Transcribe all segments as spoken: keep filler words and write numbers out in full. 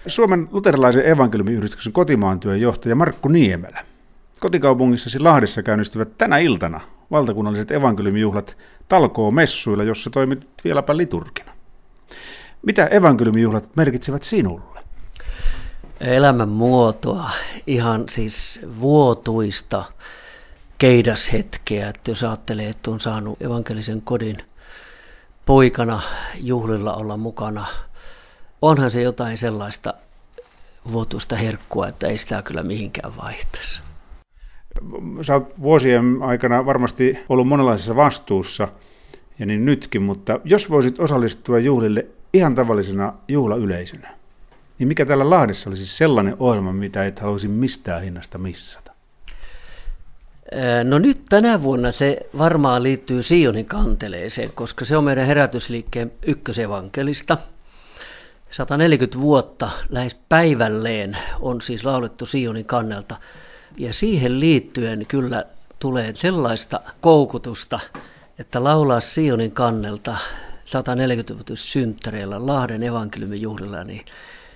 Suomen luterilaisen evankeliumiyhdistyksen kotimaantyön johtaja Markku Niemelä. Kotikaupungissasi Lahdessa käynnistyvät tänä iltana valtakunnalliset evankeliumijuhlat talkoomessuilla, jossa toimit vieläpä liturgina. Mitä evankeliumijuhlat merkitsevät sinulle? Elämän muotoa, ihan siis vuotuista keidashetkeä, että jos ajattelee, että on saanut evankelisen kodin poikana juhlilla olla mukana, onhan se jotain sellaista vuotuista herkkua, että ei sitä kyllä mihinkään vaihtaisi. Sä oot vuosien aikana varmasti ollut monenlaisessa vastuussa, ja niin nytkin, mutta jos voisit osallistua juhlille ihan tavallisena juhlayleisönä, niin mikä täällä Lahdessa olisi sellainen ohjelma, mitä et haluaisi mistään hinnasta missata? No nyt tänä vuonna se varmaan liittyy Sionin kanteleeseen, koska se on meidän herätysliikkeen ykkösevankelista. sata neljäkymmentä vuotta lähes päivälleen on siis laulettu Sionin kannelta. Ja siihen liittyen kyllä tulee sellaista koukutusta, että laulaa Sionin kannelta sata neljäkymmentä-vuotissynttäreillä Lahden evankeliumijuhlilla, niin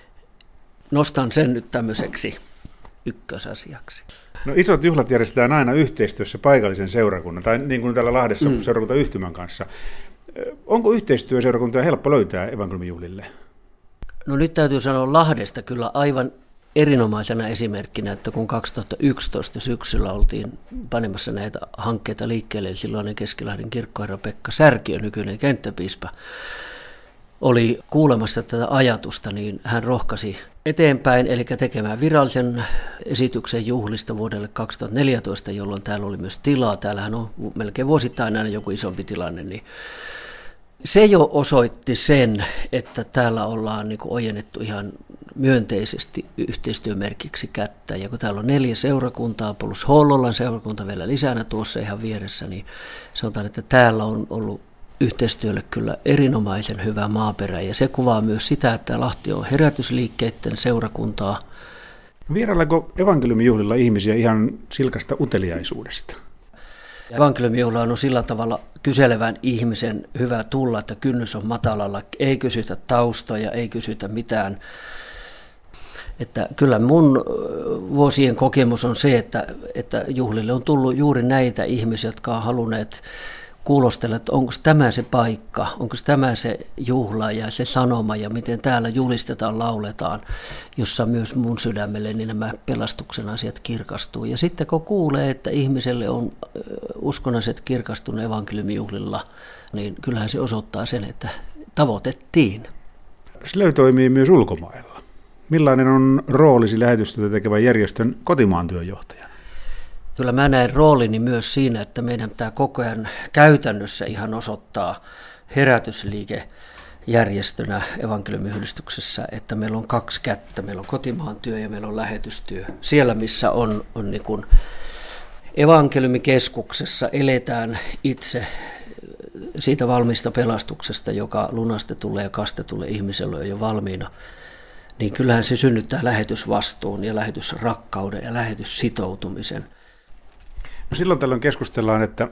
nostan sen nyt tämmöiseksi ykkösasiaksi. No isot juhlat järjestetään aina yhteistyössä paikallisen seurakunnan, tai niin kuin täällä Lahdessa mm. seurakuntayhtymän kanssa. Onko yhteistyöseurakuntaa helppo löytää evankeliumijuhlille? No nyt täytyy sanoa Lahdesta kyllä aivan erinomaisena esimerkkinä, että kun kaksituhattayksitoista syksyllä oltiin panemassa näitä hankkeita liikkeelle, silloinen Keskilahden kirkkoherra Pekka Särkiö, nykyinen kenttäpiispa, oli kuulemassa tätä ajatusta, niin hän rohkasi eteenpäin, eli tekemään virallisen esityksen juhlista vuodelle kaksituhattaneljätoista, jolloin täällä oli myös tilaa. Täällähän on melkein vuosittain aina joku isompi tilanne, niin se jo osoitti sen, että täällä ollaan niin kuin ojennettu ihan myönteisesti yhteistyömerkiksi kättä. Ja kun täällä on neljä seurakuntaa plus Hollolan seurakunta vielä lisänä tuossa ihan vieressä, niin sanotaan, että täällä on ollut yhteistyölle kyllä erinomaisen hyvä maaperä. Ja se kuvaa myös sitä, että Lahti on herätysliikkeiden seurakuntaa. Vieraillaanko evankeliumijuhlilla ihmisiä ihan silkasta uteliaisuudesta? Evankeliumijuhlaan on sillä tavalla kyselevän ihmisen hyvä tulla, että kynnys on matalalla, ei kysytä taustoja, ei kysytä mitään. Että kyllä mun vuosien kokemus on se, että, että juhlille on tullut juuri näitä ihmisiä, jotka on halunneet kuulostella, että onko tämä se paikka, onko tämä se juhla ja se sanoma ja miten täällä julistetaan, lauletaan, jossa myös mun sydämelleni nämä pelastuksen asiat kirkastuu. Ja sitten kun kuulee, että ihmiselle on uskonnolliset kirkastunut evankeliumijuhlilla, niin kyllähän se osoittaa sen, että tavoitettiin. Slöy toimii myös ulkomailla. Millainen on roolisi lähetystyötä tekevän järjestön kotimaan työnjohtajana? Kyllä mä näen roolini myös siinä, että meidän pitää koko ajan käytännössä ihan osoittaa herätysliikejärjestönä evankeliumiyhdistyksessä, että meillä on kaksi kättä. Meillä on kotimaan työ ja meillä on lähetystyö. Siellä, missä on, on niin kuin evankeliumikeskuksessa, eletään itse siitä valmista pelastuksesta, joka lunastetulle ja kastetulle ihmiselle on jo valmiina. Niin kyllähän se synnyttää lähetysvastuun ja lähetysrakkauden ja lähetyssitoutumisen. No silloin tällöin keskustellaan, että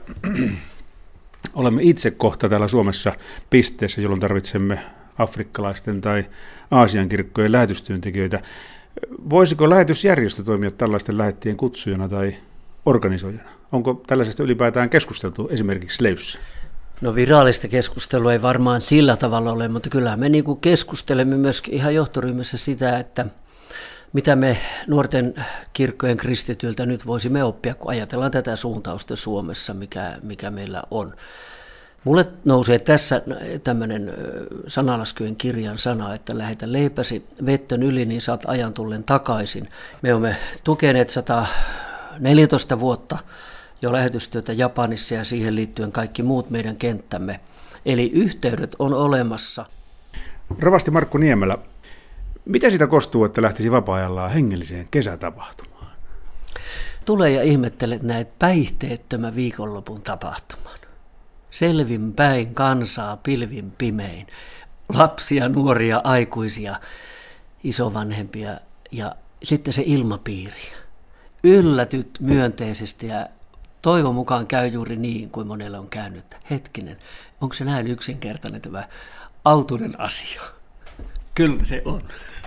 olemme itse kohta täällä Suomessa pisteessä, jolloin tarvitsemme afrikkalaisten tai Aasian kirkkojen lähetystyöntekijöitä. Voisiko lähetysjärjestö toimia tällaisten lähettien kutsujana tai organisoijana? Onko tällaisesta ylipäätään keskusteltu esimerkiksi Leyssä? No virallista keskustelua ei varmaan sillä tavalla ole, mutta kyllähän me niin kuin keskustelemme myöskin ihan johtoryhmässä sitä, että mitä me nuorten kirkkojen kristityiltä nyt voisimme oppia, kun ajatellaan tätä suuntausta Suomessa, mikä, mikä meillä on. Mulle nousee tässä tämmöinen sanalaskujen kirjan sana, että lähetä leipäsi vettön yli, niin saat ajan tullen takaisin. Me olemme tukeneet sata neljätoista vuotta jo lähetystyötä Japanissa ja siihen liittyen kaikki muut meidän kenttämme. Eli yhteydet on olemassa. Rovasti Markku Niemelä, mitä siitä kostuu, että lähtisi vapaa-ajallaan hengelliseen kesätapahtumaan? Tulee ja ihmettele näitä päihteettömän viikonlopun tapahtuman. Selvin päin kansaa pilvin pimein. Lapsia, nuoria, aikuisia, isovanhempia ja sitten se ilmapiiri. Yllätyt myönteisesti ja toivon mukaan käy juuri niin kuin monelle on käynyt. Hetkinen, onko se näin yksinkertainen tämä autuinen asia? Kyllä se on.